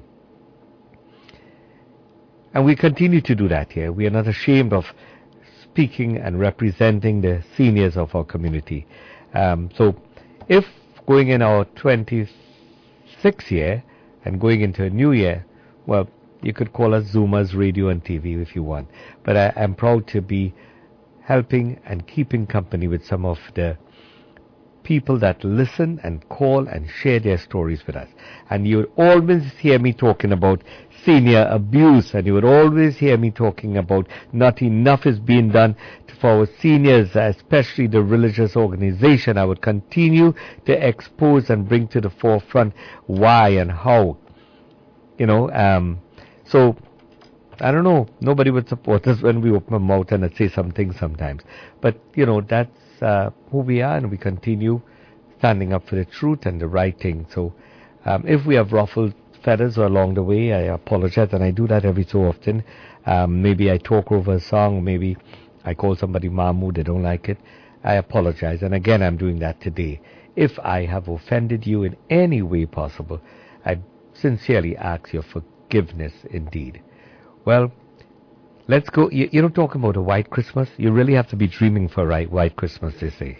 and we continue to do that here. We are not ashamed of speaking and representing the seniors of our community. Um, so if going in our twenty-sixth year and going into a new year, well, you could call us Zoomers Radio and T V if you want. But I am proud to be helping and keeping company with some of the people that listen and call and share their stories with us. And you would always hear me talking about senior abuse, and you would always hear me talking about not enough is being done for our seniors, especially the religious organization. I would continue to expose and bring to the forefront why and how. You know, um, so, I don't know, nobody would support us when we open our mouth and say something sometimes. But, you know, that's uh, who we are, and we continue standing up for the truth and the right thing. So, um, if we have ruffled feathers along the way, I apologize, and I do that every so often. Um, maybe I talk over a song, maybe I call somebody Mahmood, they don't like it. I apologize, and again, I'm doing that today. If I have offended you in any way possible, I sincerely ask your forgiveness indeed. Well, let's go. You, you know, talking about a white Christmas, you really have to be dreaming for a right white Christmas, they say.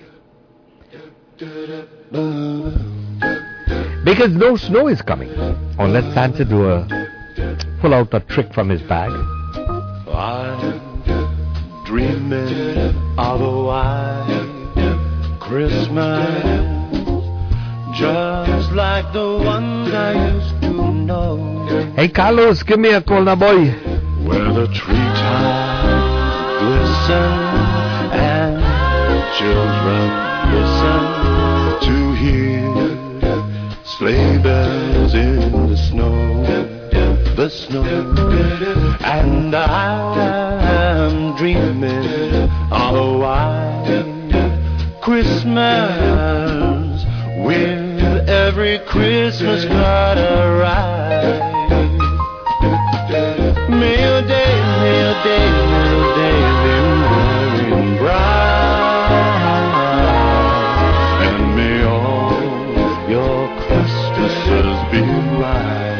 Because no snow is coming, unless Santa do a, pull out a trick from his bag. I'm dreaming of a white Christmas, just like the ones I used to know. Hey Carlos, give me a call now, boy. Where the treetops glisten and children listen to hear sleigh bells in the snow, the snow. And I'm dreaming of a white Christmas with every Christmas card I write. May your day, may your day, may your day be merry and bright, and may all your Christmases be right.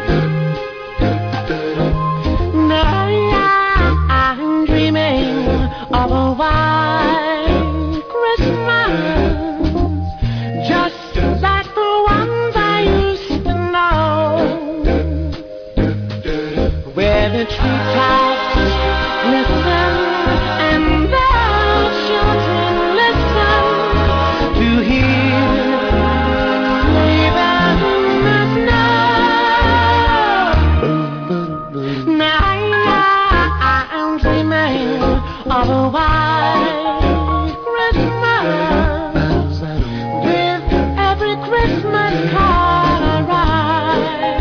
Now I'm dreaming of a white Christmas, just like the ones I used to know, where the treetops listen and the children listen to hear sleigh bells in the snow. Now I'm dreaming of a white Christmas with every Christmas card I write.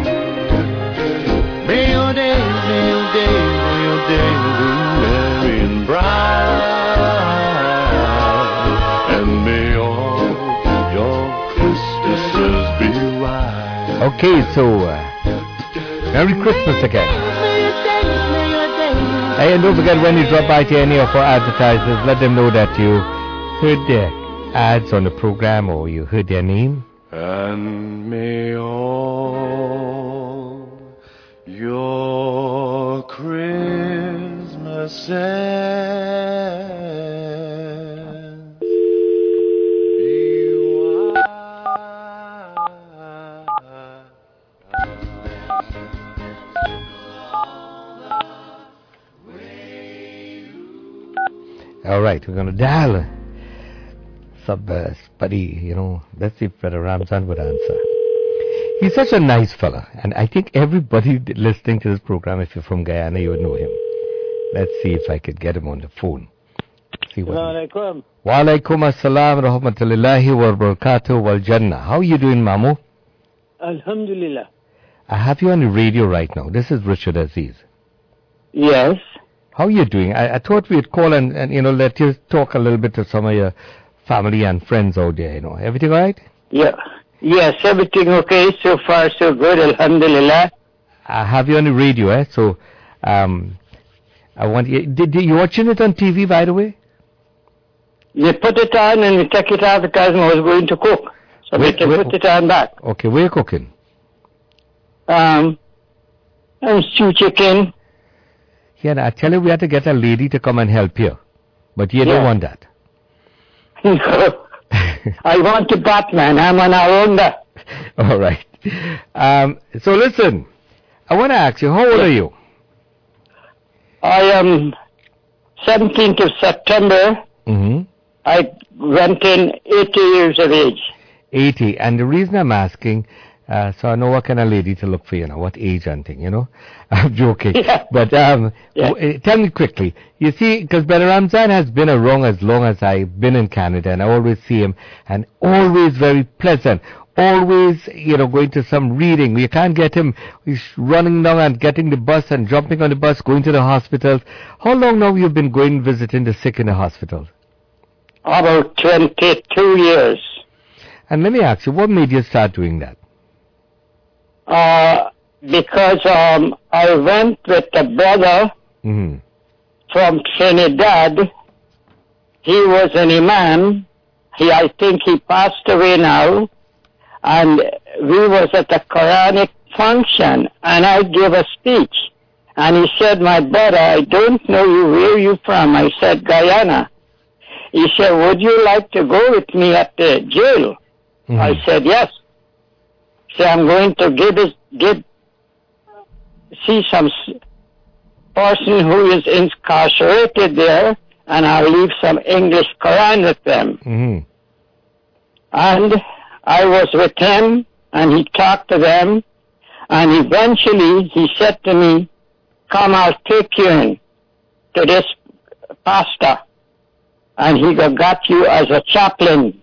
May your day, may your day, may your day be merry and bright, and may all your Christmases be white. Okay, so, uh, Merry Christmas again. May your day, may your day. Hey, and don't forget, when you drop by to any of our advertisers, let them know that you heard their ads on the program or you heard their name. And may all your Christmases be white. All right, we're going to dial sub uh, buddy, you know, let's see if Brother Ramzan would answer. He's such a nice fella, and I think everybody listening to this program, if you're from Guyana, you would know him. Let's see if I could get him on the phone. See what Assalamualaikum. Wa alaikum assalam rahmatullahi wa barakatuh wal jannah. How are you doing, Mamu? Alhamdulillah. I have you on the radio right now. This is Richard Aziz. Yes. How are you doing? I, I thought we'd call and, and, you know, let you talk a little bit to some of your family and friends out there, you know. Everything all right? Yeah. Yes, everything okay. So far, so good. Alhamdulillah. I have you on the radio, eh? So, um, I want you... Did, did you watching it on T V, by the way? We put it on and we take it out because I was going to cook. So we can put it on back. Okay, where are you cooking? Um, and stew chicken. Yeah, I tell you, we have to get a lady to come and help you. But you Yeah. don't want that. No. I want a Batman. I'm an Aronda. All right. Um, so listen, I want to ask you, how old are you? I am seventeenth of September. Mm-hmm. I went in eighty years of age. eighty. And the reason I'm asking, uh, so I know what kind of lady to look for, you know, what age and thing, you know. I'm joking. Yeah. But um, Yeah. w- uh, tell me quickly. You see, because Brother Ramzan has been around as long as I've been in Canada, and I always see him, and always very pleasant. Always, you know, going to some reading. You can't get him. He's running down and getting the bus and jumping on the bus, going to the hospitals. How long now you've been going visiting the sick in the hospitals? About twenty-two years. And let me ask you, what made you start doing that? Uh, because um, I went with a brother Mm-hmm. from Trinidad. He was an imam. He, I think he passed away now. And we was at a Quranic function, and I gave a speech. And he said, my brother, I don't know you, where you from? I said, Guyana. He said, would you like to go with me at the jail? Mm-hmm. I said, yes. So I'm going to give this, give, see some s- person who is incarcerated there, and I'll leave some English Quran with them. Mm-hmm. And I was with him, and he talked to them, and eventually he said to me, come, I'll take you in to this pastor, and he got you as a chaplain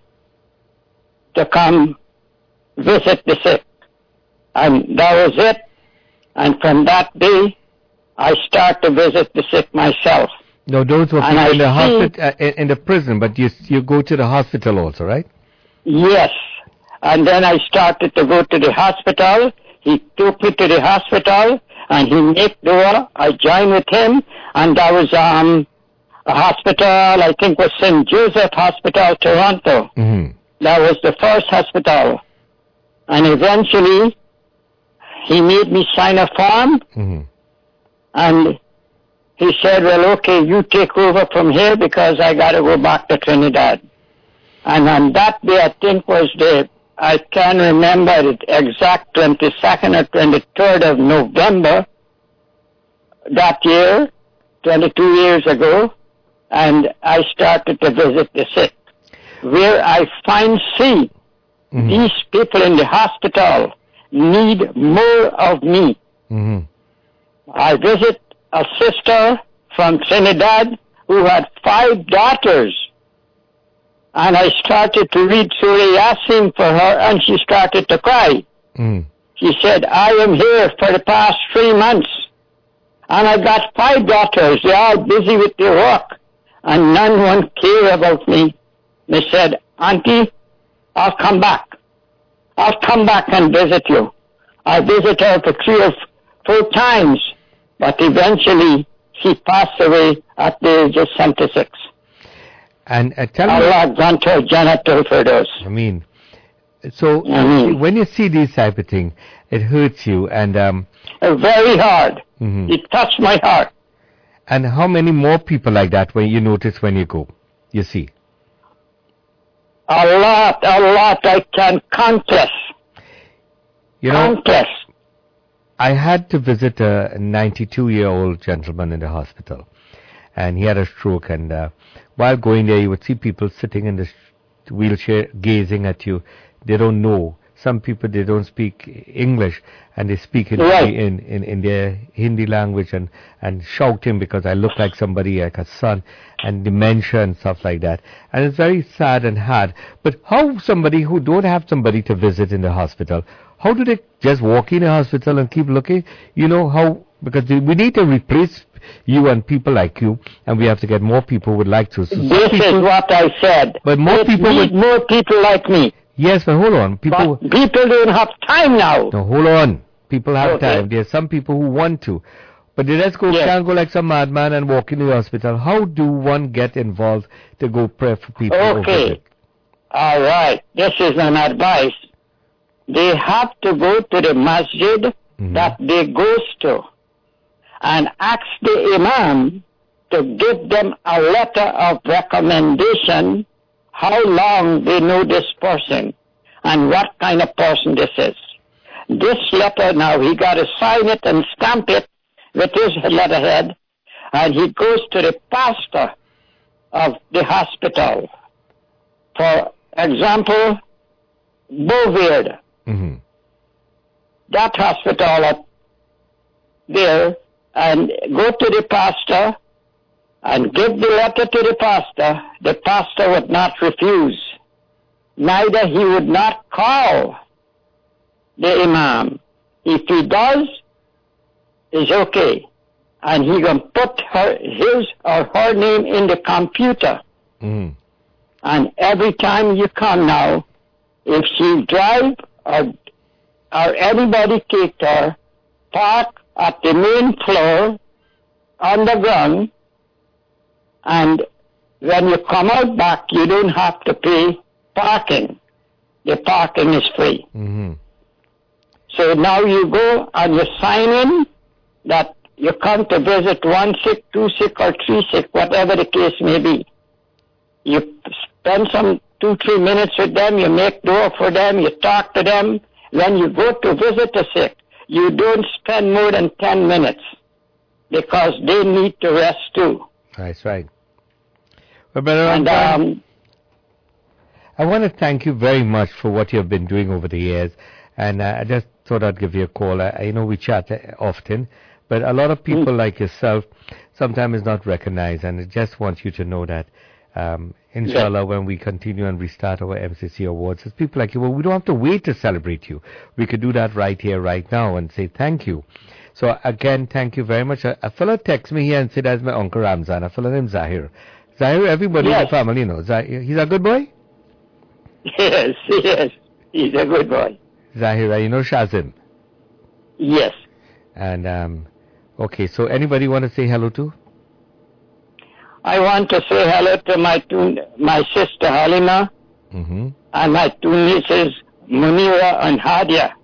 to come visit the sick. And that was it. And from that day, I start to visit the sick myself. No, those were And people I in the see- hospital, uh, in in the prison, but you you go to the hospital also, right? Yes. And then I started to go to the hospital. He took me to the hospital, and he made door. I joined with him, and that was um, a hospital, I think was Saint Joseph Hospital, Toronto. Mm-hmm. That was the first hospital. And eventually, he made me sign a form, Mm-hmm. and he said, well, okay, you take over from here because I got to go back to Trinidad. And on that day, I think was the, I can't remember the exact twenty-second or twenty-third of November that year, twenty-two years ago, and I started to visit the sick, where I find, see, Mm-hmm. these people in the hospital need more of me. Mm-hmm. I visit a sister from Trinidad who had five daughters. And I started to read Surah Yasin for her, and she started to cry. Mm-hmm. She said, I am here for the past three months, and I got five daughters. They're all busy with their work, and none one care about me. They said, Auntie, I'll come back. I'll come back and visit you. I visit her for three or four times, but eventually she passed away at the age of seventy-six. And uh, tell me, Allah grant her Jannatul Firdaus. I mean, so Mhm. when you see these type of thing, it hurts you, and um, Very hard. mhm. It touched my heart. and how many more people like that when you notice when you go, you see? A lot, a lot I can countless. You know, Countless. I had to visit a ninety-two-year-old gentleman in the hospital, and he had a stroke. And uh, while going there, you would see people sitting in the wheelchair gazing at you. They don't know. Some people, they don't speak English, and they speak in, right. in, in, in their Hindi language and, and shouting because I look like somebody, like a son, and dementia and stuff like that. And it's very sad and hard. But how somebody who don't have somebody to visit in the hospital, how do they just walk in the hospital and keep looking? You know how, because we need to replace you and people like you, and we have to get more people who would like to. So this people, is what I said. But more it people need would, more people like me. Yes, but hold on. People, but people don't have time now. No, hold on. People have okay. time. There are some people who want to. But they just go, yes. can't go like some madman and walk into the hospital. How do one get involved to go pray for people? Okay. All right. This is an advice. They have to go to the masjid mm-hmm. that they goes to and ask the imam to give them a letter of recommendation how long they know this person and what kind of person this is. This letter now, he got to sign it and stamp it with his letterhead, and he goes to the pastor of the hospital. For example, Bovaird. Mm-hmm. That hospital up there, and go to the pastor and give the letter to the pastor. The pastor would not refuse. Neither he would not call the imam. If he does, it's okay. And he can put her, his or her name in the computer. Mm. And every time you come now, if she drive or, or anybody take her, park at the main floor on the ground, and when you come out back, you don't have to pay parking. The parking is free. Mm-hmm. So now you go and you sign in that you come to visit one sick, two sick, or three sick, whatever the case may be. You spend some two, three minutes with them, you make door for them, you talk to them. When you go to visit a sick, you don't spend more than ten minutes because they need to rest too. That's right. Well, Brother and, um, I want to thank you very much for what you've been doing over the years. And uh, I just thought I'd give you a call. I, I know we chat often, but a lot of people mm. like yourself sometimes is not recognized, and I just want you to know that. Um, inshallah, yeah. when we continue and restart our M C C Awards, it's people like you, well, we don't have to wait to celebrate you. We could do that right here, right now, and say thank you. So again, thank you very much. A, a fellow texts me here and said, that's my Uncle Ramzan, a fellow named Zahir. Zahir, everybody yes. in the family knows. Zahir, he's a good boy? Yes, yes, he's a good boy. Zahira, you know Shazim? Yes. And, um, okay, so anybody want to say hello to? I want to say hello to my two, my sister Halima mm-hmm. and my two nieces Munira and Hadia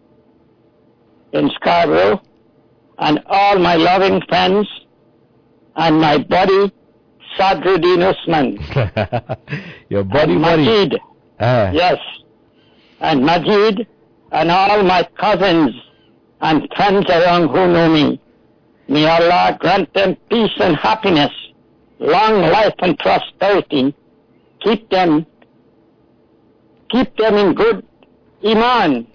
in Scarborough, and all my loving friends and my buddy Sadruddin Usman. Your buddy, and buddy. Majid. Ah. Yes. And Majid and all my cousins and friends around who know me. May Allah grant them peace and happiness, long life and prosperity. Keep them, keep them in good iman